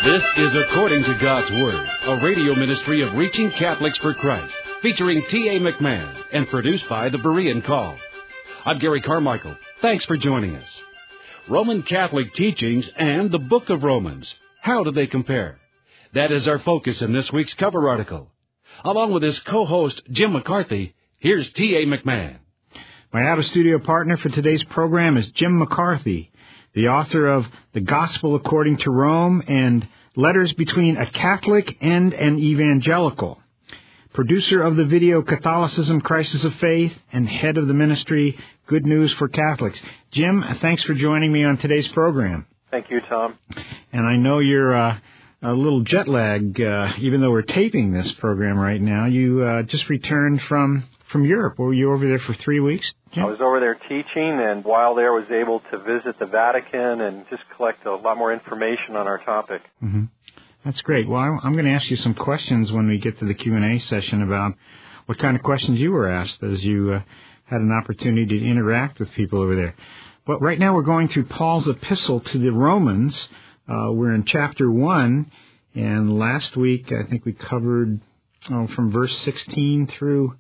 This is According to God's Word, a radio ministry of Reaching Catholics for Christ, featuring T.A. McMahon and produced by the Berean Call. I'm Gary Carmichael. Thanks for joining us. Roman Catholic teachings and the Book of Romans. How do they compare? That is our focus in this week's cover article. Along with his co-host, Jim McCarthy, here's T.A. McMahon. My out-of-studio partner for today's program is Jim McCarthy, the author of The Gospel According to Rome and Letters Between a Catholic and an Evangelical, producer of the video Catholicism, Crisis of Faith, and head of the ministry Good News for Catholics. Jim, thanks for joining me on today's program. Thank you, Tom. And I know you're a little jet lagged, even though we're taping this program right now. You just returned from Europe. Were you over there for 3 weeks, Jim? I was over there teaching, and while there was able to visit the Vatican and just collect a lot more information on our topic. Mm-hmm. That's great. Well, I'm going to ask you some questions when we get to the Q&A session about what kind of questions you were asked as you had an opportunity to interact with people over there. But right now we're going through Paul's epistle to the Romans. We're in chapter 1, and last week I think we covered from verse 16 through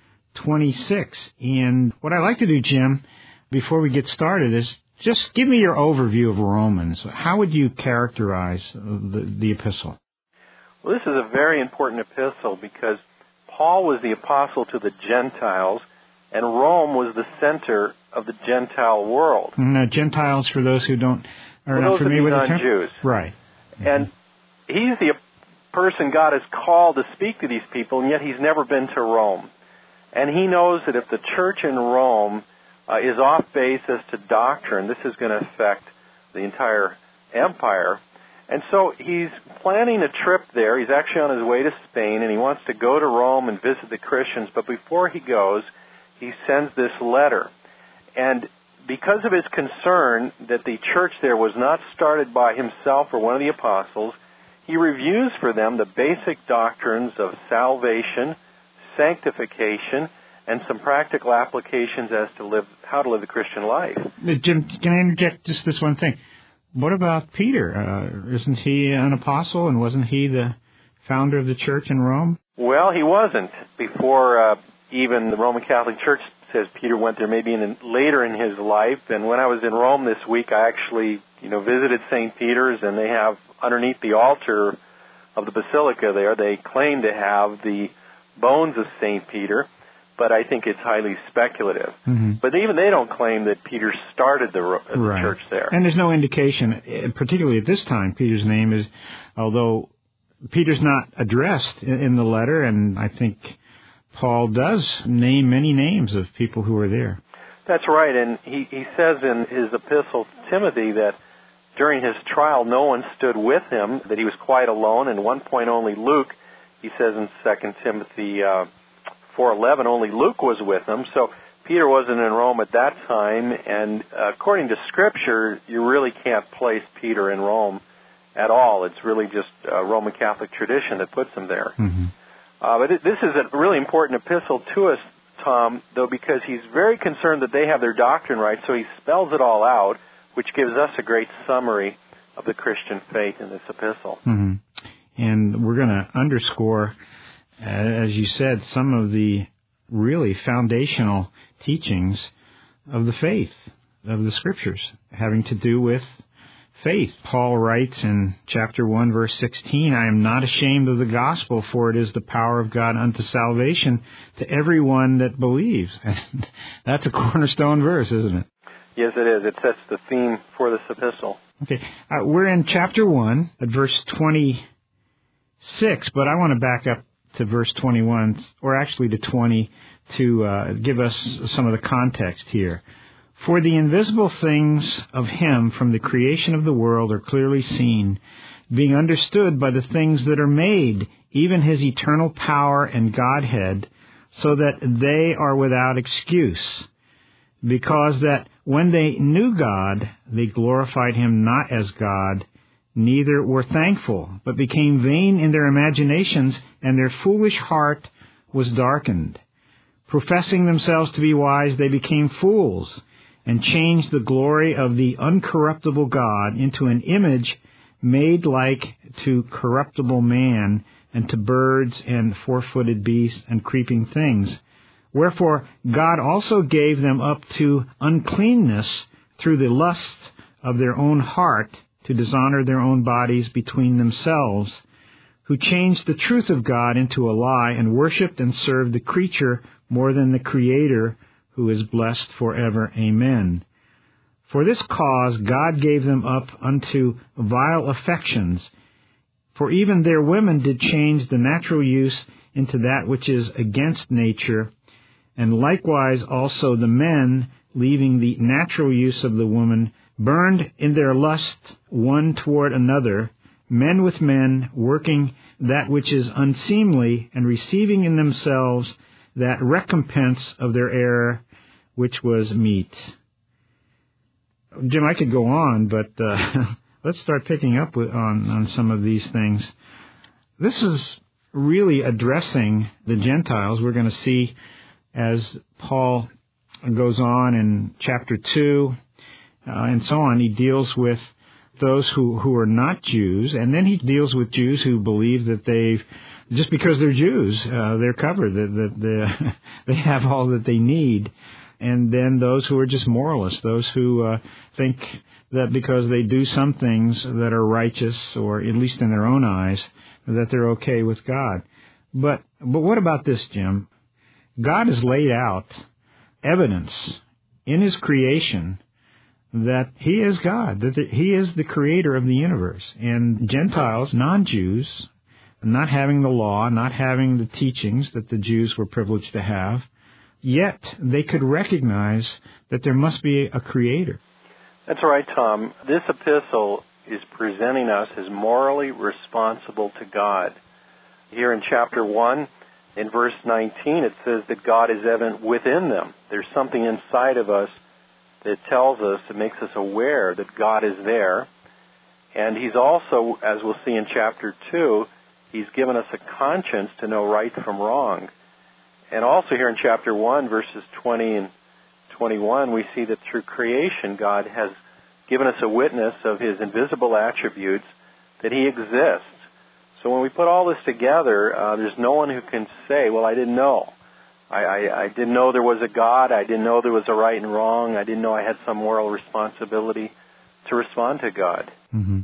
26. And what I'd like to do, Jim, before we get started, is just give me your overview of Romans. How would you characterize the epistle? Well, this is a very important epistle because Paul was the apostle to the Gentiles, and Rome was the center of the Gentile world. Now, Gentiles, for those who are not familiar with the term? Jews. Right. Mm-hmm. And he's the person God has called to speak to these people, and yet he's never been to Rome. And he knows that if the church in Rome is off base as to doctrine, this is going to affect the entire empire. And so he's planning a trip there. He's actually on his way to Spain, and he wants to go to Rome and visit the Christians. But before he goes, he sends this letter. And because of his concern that the church there was not started by himself or one of the apostles, he reviews for them the basic doctrines of salvation, sanctification, and some practical applications as to how to live the Christian life. Jim, can I interject just this one thing? What about Peter? Isn't he an apostle, and wasn't he the founder of the church in Rome? Well, he wasn't. Before even the Roman Catholic Church says Peter went there maybe later in his life. And when I was in Rome this week, I actually visited St. Peter's, and they have underneath the altar of the basilica there, they claim to have the bones of St. Peter, but I think it's highly speculative. Mm-hmm. But even they don't claim that Peter started the church there. And there's no indication, particularly at this time, Peter's name is, although Peter's not addressed in the letter, and I think Paul does name many names of people who are there. That's right, and he says in his epistle to Timothy that during his trial no one stood with him, that he was quite alone, and at one point only Luke, he says in 2 Timothy 4:11, only Luke was with him. So Peter wasn't in Rome at that time, and according to Scripture, you really can't place Peter in Rome at all. It's really just Roman Catholic tradition that puts him there. Mm-hmm. But this is a really important epistle to us, Tom, though, because he's very concerned that they have their doctrine right, so he spells it all out, which gives us a great summary of the Christian faith in this epistle. Mm-hmm. And we're going to underscore, as you said, some of the really foundational teachings of the faith, of the Scriptures, having to do with faith. Paul writes in chapter 1, verse 16, I am not ashamed of the gospel, for it is the power of God unto salvation to everyone that believes. And that's a cornerstone verse, isn't it? Yes, it is. It sets the theme for this epistle. Okay. We're in chapter 1 at verse 26, but I want to back up to verse 21, or actually to 20, to give us some of the context here. For the invisible things of him from the creation of the world are clearly seen, being understood by the things that are made, even his eternal power and Godhead, so that they are without excuse. Because that when they knew God, they glorified him not as God, neither were thankful, but became vain in their imaginations, and their foolish heart was darkened. Professing themselves to be wise, they became fools, and changed the glory of the uncorruptible God into an image made like to corruptible man, and to birds and four-footed beasts and creeping things. Wherefore God also gave them up to uncleanness through the lust of their own heart, to dishonor their own bodies between themselves, who changed the truth of God into a lie, and worshipped and served the creature more than the Creator, who is blessed forever. Amen. For this cause God gave them up unto vile affections, for even their women did change the natural use into that which is against nature, and likewise also the men, leaving the natural use of the woman, burned in their lust one toward another, men with men, working that which is unseemly, and receiving in themselves that recompense of their error, which was meat. Jim, I could go on, but let's start picking up on some of these things. This is really addressing the Gentiles. We're going to see as Paul goes on in chapter 2 and so on, he deals with those who are not Jews, and then he deals with Jews who believe that just because they're Jews, they're covered, that they have all that they need. And then those who are just moralists, those who think that because they do some things that are righteous, or at least in their own eyes, that they're okay with God. But what about this, Jim? God has laid out evidence in His creation that He is God, that He is the creator of the universe. And Gentiles, non-Jews, not having the law, not having the teachings that the Jews were privileged to have, yet they could recognize that there must be a creator. That's right, Tom. This epistle is presenting us as morally responsible to God. Here in chapter 1, in verse 19, it says that God is evident within them. There's something inside of us that tells us, it makes us aware that God is there. And He's also, as we'll see in chapter 2, He's given us a conscience to know right from wrong. And also here in chapter 1, verses 20 and 21, we see that through creation, God has given us a witness of His invisible attributes, that He exists. So when we put all this together, there's no one who can say, well, I didn't know. I didn't know there was a God. I didn't know there was a right and wrong. I didn't know I had some moral responsibility to respond to God. Mm-hmm.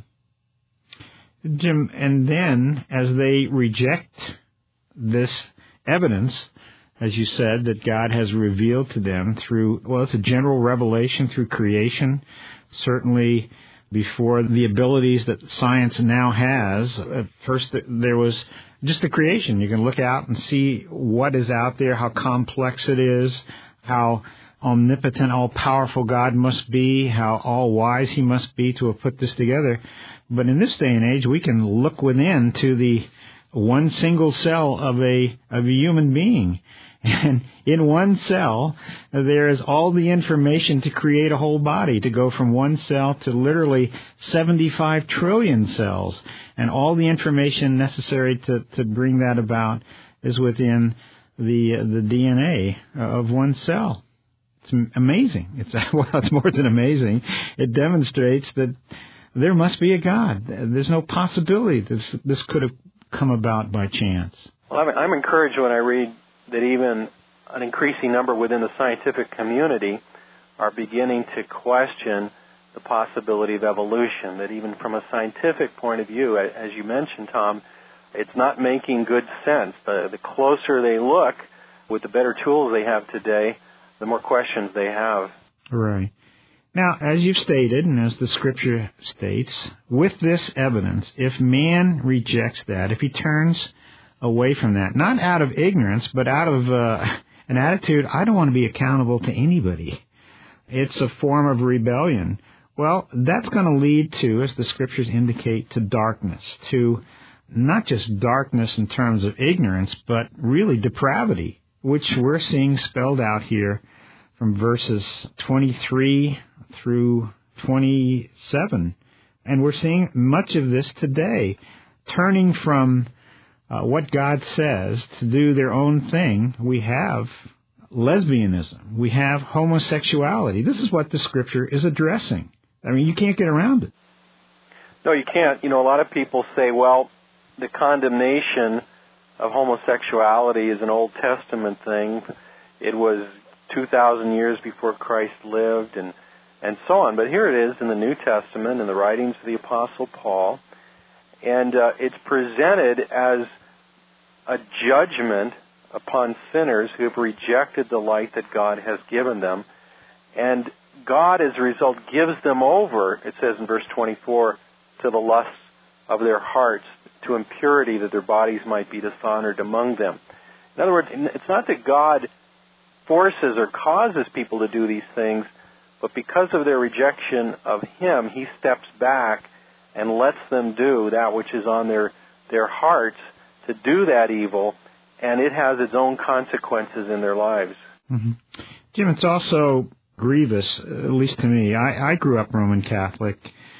Jim, and then as they reject this evidence, as you said, that God has revealed to them through, well, it's a general revelation through creation, certainly before the abilities that science now has. At first, there was just the creation. You can look out and see what is out there, how complex it is, how omnipotent, all-powerful God must be, how all-wise He must be to have put this together. But in this day and age, we can look within to the one single cell of a human being. And in one cell, there is all the information to create a whole body, to go from one cell to literally 75 trillion cells. And all the information necessary to bring that about is within the DNA of one cell. It's amazing. It's more than amazing. It demonstrates that there must be a God. There's no possibility this could have come about by chance. Well, I'm encouraged when I read that even an increasing number within the scientific community are beginning to question the possibility of evolution, that even from a scientific point of view, as you mentioned, Tom, it's not making good sense. The closer they look, with the better tools they have today, the more questions they have. Right. Now, as you've stated, and as the Scripture states, with this evidence, if man rejects that, if he turns away from that, not out of ignorance, but out of an attitude, I don't want to be accountable to anybody. It's a form of rebellion. Well, that's going to lead to, as the Scriptures indicate, to darkness, to not just darkness in terms of ignorance, but really depravity, which we're seeing spelled out here from verses 23 through 27. And we're seeing much of this today, turning from what God says to do their own thing. We have lesbianism. We have homosexuality. This is what the Scripture is addressing. I mean, you can't get around it. No, you can't. A lot of people say, well, the condemnation of homosexuality is an Old Testament thing. It was 2,000 years before Christ lived and so on. But here it is in the New Testament, in the writings of the Apostle Paul, and it's presented as a judgment upon sinners who have rejected the light that God has given them. And God, as a result, gives them over, it says in verse 24, to the lusts of their hearts, to impurity, that their bodies might be dishonored among them. In other words, it's not that God forces or causes people to do these things, but because of their rejection of Him, He steps back and lets them do that which is on their hearts, to do that evil, and it has its own consequences in their lives. Mm-hmm. Jim, it's also grievous, at least to me. I grew up Roman Catholic.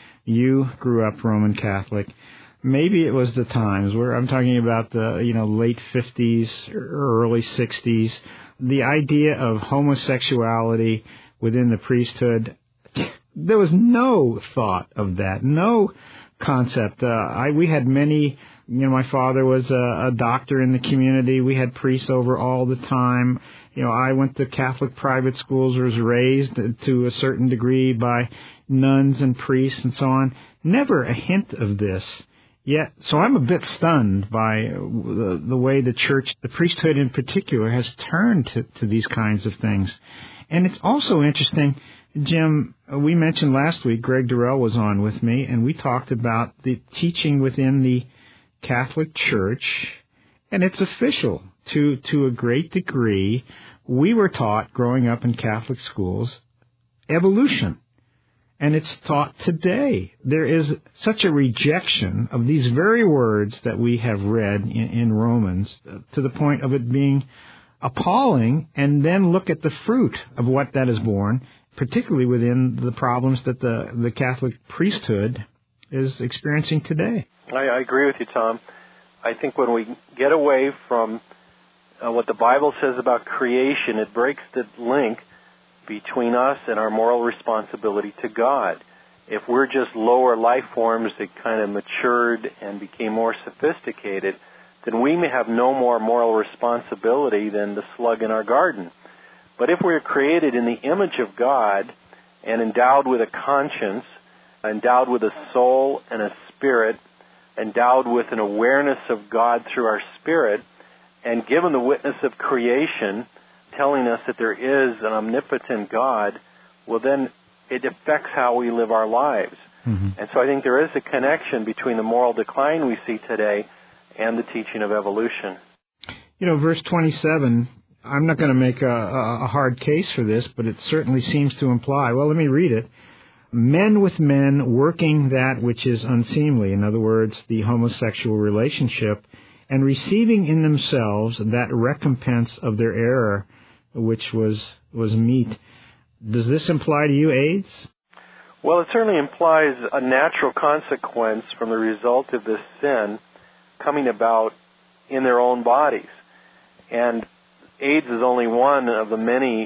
You grew up Roman Catholic. Maybe it was the times where I'm talking about the late 50s, early 60s. The idea of homosexuality within the priesthood, there was no thought of that, no concept. We had many. My father was a doctor in the community. We had priests over all the time. I went to Catholic private schools, was raised to a certain degree by nuns and priests and so on. Never a hint of this. Yet, so I'm a bit stunned by the way the church, the priesthood in particular, has turned to these kinds of things. And it's also interesting, Jim, we mentioned last week, Greg Durrell was on with me, and we talked about the teaching within the Catholic Church, and it's official to a great degree. We were taught growing up in Catholic schools evolution, and it's taught today. There is such a rejection of these very words that we have read in Romans to the point of it being appalling, and then look at the fruit of what that is born, particularly within the problems that the Catholic priesthood is experiencing today. I agree with you, Tom. I think when we get away from what the Bible says about creation, it breaks the link between us and our moral responsibility to God. If we're just lower life forms that kind of matured and became more sophisticated, then we may have no more moral responsibility than the slug in our garden. But if we're created in the image of God and endowed with a conscience, endowed with a soul and a spirit, endowed with an awareness of God through our spirit, and given the witness of creation telling us that there is an omnipotent God, well then it affects how we live our lives. Mm-hmm. And so I think there is a connection between the moral decline we see today and the teaching of evolution. Verse 27, I'm not going to make a hard case for this, but it certainly seems to imply, well, let me read it. Men with men working that which is unseemly, in other words, the homosexual relationship, and receiving in themselves that recompense of their error, which was meat. Does this imply to you AIDS? Well, it certainly implies a natural consequence from the result of this sin coming about in their own bodies. And AIDS is only one of the many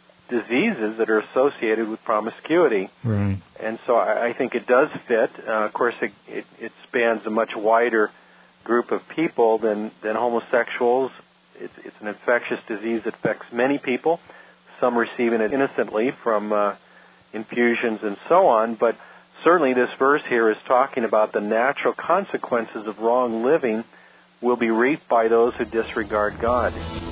diseases that are associated with promiscuity. Right. And so I think it does fit. Of course, it spans a much wider group of people than homosexuals. It's an infectious disease that affects many people, some receiving it innocently from infusions and so on. But certainly this verse here is talking about the natural consequences of wrong living will be reaped by those who disregard God.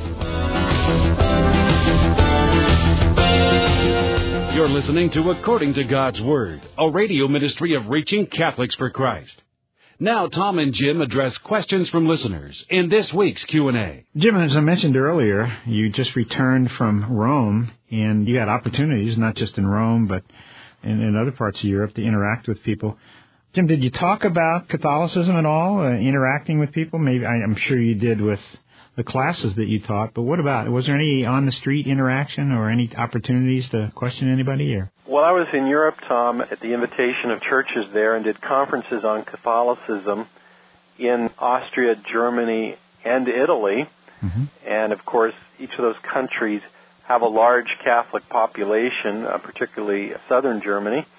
You're listening to According to God's Word, a radio ministry of Reaching Catholics for Christ. Now, Tom and Jim address questions from listeners in this week's Q&A. Jim, as I mentioned earlier, you just returned from Rome, and you had opportunities, not just in Rome, but in other parts of Europe, to interact with people. Jim, did you talk about Catholicism at all, interacting with people? Maybe I'm sure you did with the classes that you taught, but what about it? Was there any on-the-street interaction or any opportunities to question anybody? Or? Well, I was in Europe, Tom, at the invitation of churches there and did conferences on Catholicism in Austria, Germany, and Italy. Mm-hmm. And, of course, each of those countries have a large Catholic population, particularly southern Germany.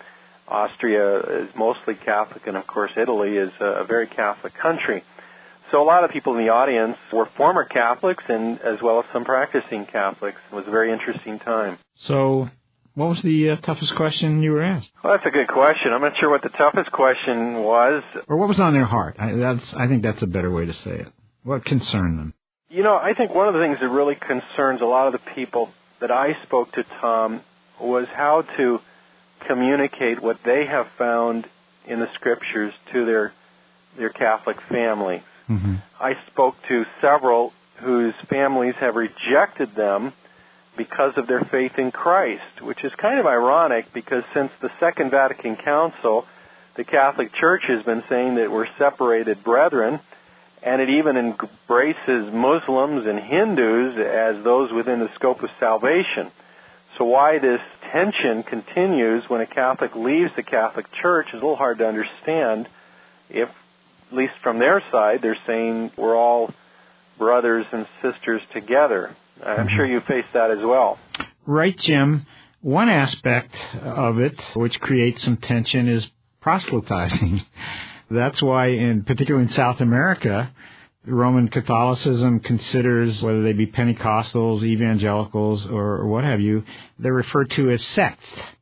Austria is mostly Catholic, and of course Italy is a very Catholic country. So a lot of people in the audience were former Catholics and as well as some practicing Catholics. It was a very interesting time. So what was the toughest question you were asked? Well, that's a good question. I'm not sure what the toughest question was. Or what was on their heart? I think that's a better way to say it. What concerned them? I think one of the things that really concerns a lot of the people that I spoke to, Tom, was how to communicate what they have found in the Scriptures to their Catholic families. Mm-hmm. I spoke to several whose families have rejected them because of their faith in Christ, which is kind of ironic because since the Second Vatican Council, the Catholic Church has been saying that we're separated brethren, and it even embraces Muslims and Hindus as those within the scope of salvation. So why this tension continues when a Catholic leaves the Catholic Church is a little hard to understand if, at least from their side, they're saying we're all brothers and sisters together. I'm sure you face that as well. Right, Jim. One aspect of it, which creates some tension, is proselytizing. That's why, particularly in South America, Roman Catholicism considers, whether they be Pentecostals, evangelicals, or what have you, they're referred to as sects.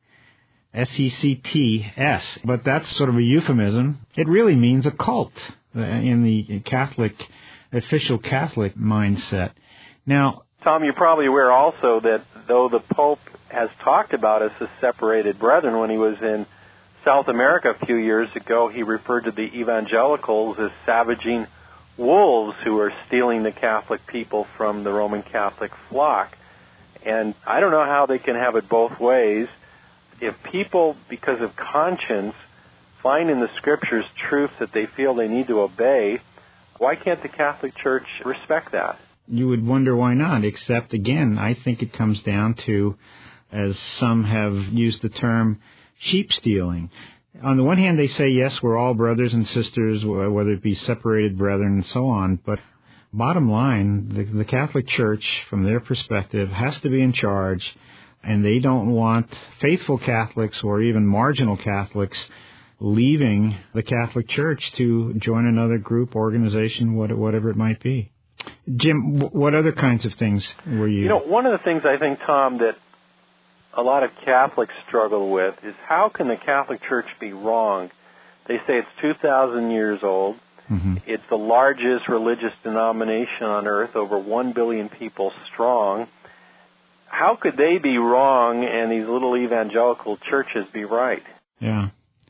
S-E-C-T-S. But that's sort of a euphemism. It really means a cult in the official Catholic mindset. Now, Tom, you're probably aware also that though the Pope has talked about us as separated brethren, when he was in South America a few years ago, he referred to the evangelicals as savaging wolves who are stealing the Catholic people from the Roman Catholic flock. And I don't know how they can have it both ways. If people, because of conscience, find in the Scriptures truths that they feel they need to obey, why can't the Catholic Church respect that? You would wonder why not, except, again, I think it comes down to, as some have used the term, sheep stealing. On the one hand, they say, yes, we're all brothers and sisters, whether it be separated brethren and so on, but bottom line, the Catholic Church, from their perspective, has to be in charge, and they don't want faithful Catholics or even marginal Catholics leaving the Catholic Church to join another group, organization, whatever it might be. Jim, what other kinds of things were you... One of the things I think, Tom, that a lot of Catholics struggle with is how can the Catholic Church be wrong? They say it's 2,000 years old. Mm-hmm. It's the largest religious denomination on earth, over 1 billion people strong. How could they be wrong and these little evangelical churches be right? Yeah.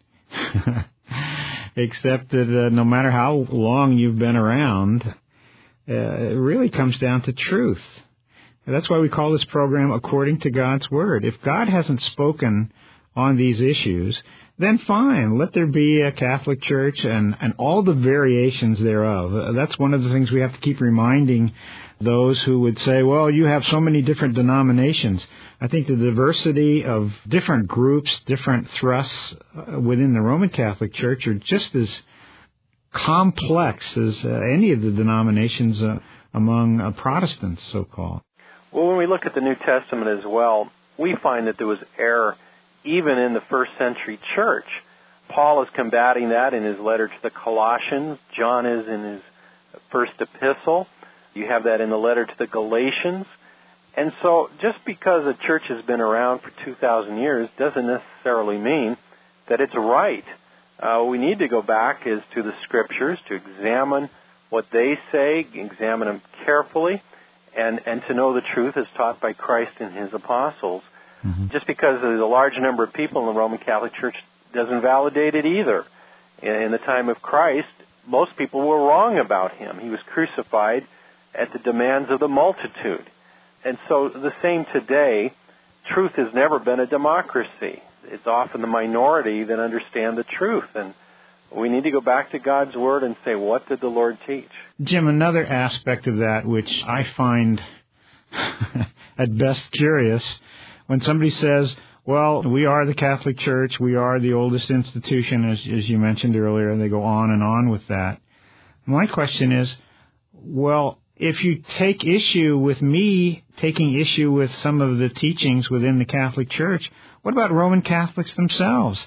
Except that no matter how long you've been around, it really comes down to truth. And that's why we call this program According to God's Word. If God hasn't spoken on these issues, then fine, let there be a Catholic Church and all the variations thereof. That's one of the things we have to keep reminding those who would say, well, you have so many different denominations. I think the diversity of different groups, different thrusts within the Roman Catholic Church are just as complex as any of the denominations among Protestants, so-called. Well, when we look at the New Testament as well, we find that there was error even in the first century church. Paul is combating that in his letter to the Colossians. John is in his first epistle. You have that in the letter to the Galatians. And so just because a church has been around for 2,000 years doesn't necessarily mean that it's right. We need to go back to the Scriptures to examine what they say, examine them carefully, and to know the truth as taught by Christ and His apostles. Mm-hmm. Just because there's a large number of people in the Roman Catholic Church doesn't validate it either. In the time of Christ, most people were wrong about Him. He was crucified at the demands of the multitude. And so the same today, truth has never been a democracy. It's often the minority that understand the truth. And we need to go back to God's Word and say, what did the Lord teach? Jim, another aspect of that which I find at best curious, when somebody says, well, we are the Catholic Church, we are the oldest institution, as you mentioned earlier, and they go on and on with that. My question is, well, if you take issue with me taking issue with some of the teachings within the Catholic Church, what about Roman Catholics themselves?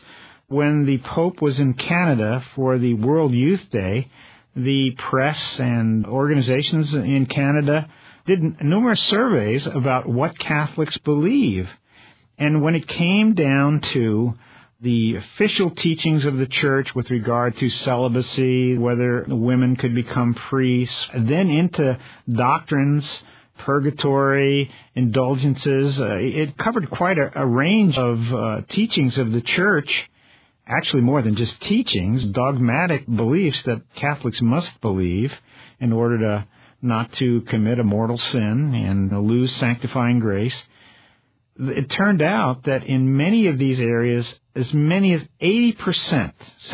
When the Pope was in Canada for the World Youth Day, the press and organizations in Canada did numerous surveys about what Catholics believe. And when it came down to the official teachings of the Church with regard to celibacy, whether women could become priests, then into doctrines, purgatory, indulgences, it covered quite a range of teachings of the Church, actually more than just teachings, dogmatic beliefs that Catholics must believe in order to not to commit a mortal sin and lose sanctifying grace. It turned out that in many of these areas, as many as 80%,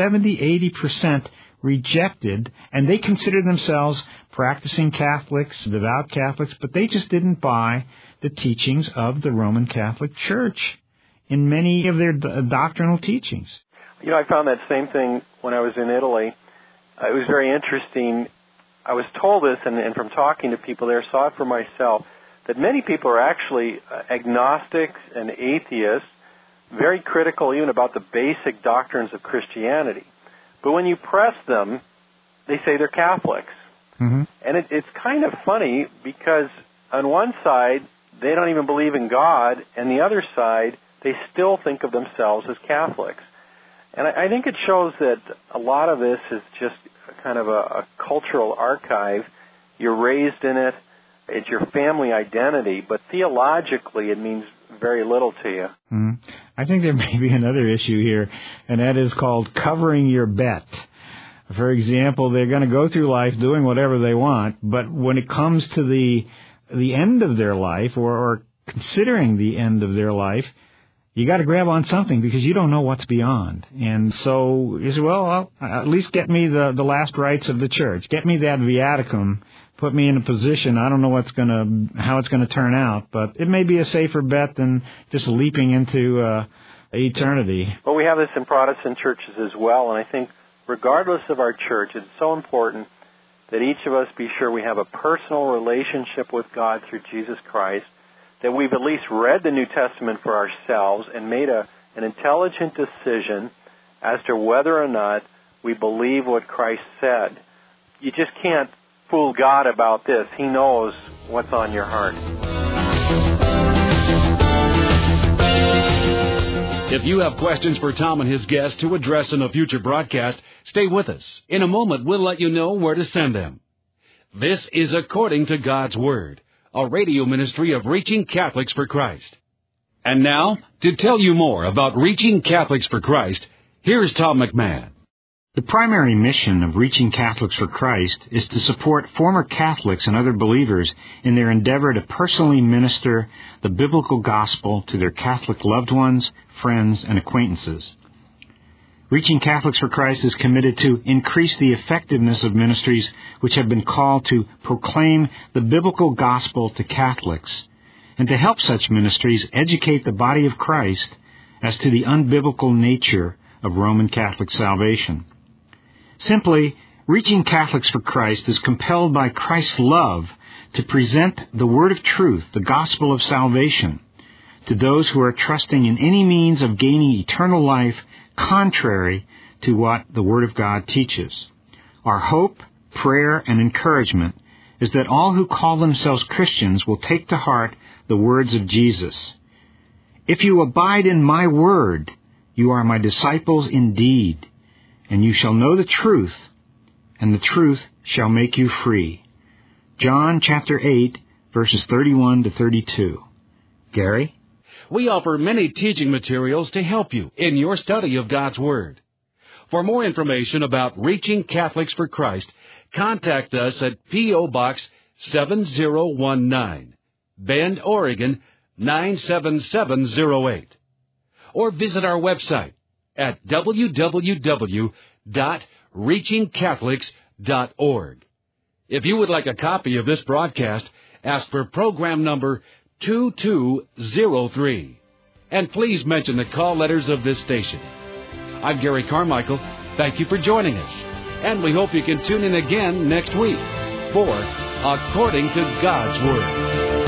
70-80% rejected, and they considered themselves practicing Catholics, devout Catholics, but they just didn't buy the teachings of the Roman Catholic Church in many of their doctrinal teachings. You know, I found that same thing when I was in Italy. It was very interesting. I was told this, and from talking to people there, saw it for myself, that many people are actually agnostics and atheists, very critical even about the basic doctrines of Christianity. But when you press them, they say they're Catholics. Mm-hmm. And it's kind of funny because on one side, they don't even believe in God, and the other side, they still think of themselves as Catholics. And I think it shows that a lot of this is just kind of a cultural archive. You're raised in it. It's your family identity, but theologically it means very little to you. I think there may be another issue here, and that is called covering your bet. For example, they're going to go through life doing whatever they want, but when it comes to the end of their life or considering the end of their life, you got to grab on something because you don't know what's beyond. And so you say, well, at least get me the last rites of the Church. Get me that viaticum. Put me in a position. I don't know how it's going to turn out, but it may be a safer bet than just leaping into eternity. Well, we have this in Protestant churches as well, and I think regardless of our church, it's so important that each of us be sure we have a personal relationship with God through Jesus Christ, that we've at least read the New Testament for ourselves and made an intelligent decision as to whether or not we believe what Christ said. You just can't fool God about this. He knows what's on your heart. If you have questions for Tom and his guests to address in a future broadcast, stay with us. In a moment, we'll let you know where to send them. This is According to God's Word, a radio ministry of Reaching Catholics for Christ. And now, to tell you more about Reaching Catholics for Christ, here's Tom McMahon. The primary mission of Reaching Catholics for Christ is to support former Catholics and other believers in their endeavor to personally minister the biblical gospel to their Catholic loved ones, friends, and acquaintances. Reaching Catholics for Christ is committed to increase the effectiveness of ministries which have been called to proclaim the biblical gospel to Catholics, and to help such ministries educate the body of Christ as to the unbiblical nature of Roman Catholic salvation. Simply, Reaching Catholics for Christ is compelled by Christ's love to present the word of truth, the gospel of salvation, to those who are trusting in any means of gaining eternal life contrary to what the Word of God teaches. Our hope, prayer, and encouragement is that all who call themselves Christians will take to heart the words of Jesus. If you abide in my word, you are my disciples indeed, and you shall know the truth, and the truth shall make you free. John chapter 8, verses 31 to 32. Gary? We offer many teaching materials to help you in your study of God's Word. For more information about Reaching Catholics for Christ, contact us at P.O. Box 7019, Bend, Oregon 97708. Or visit our website at www.reachingcatholics.org. If you would like a copy of this broadcast, ask for program number 2203. And please mention the call letters of this station. I'm Gary Carmichael. Thank you for joining us. And we hope you can tune in again next week for According to God's Word.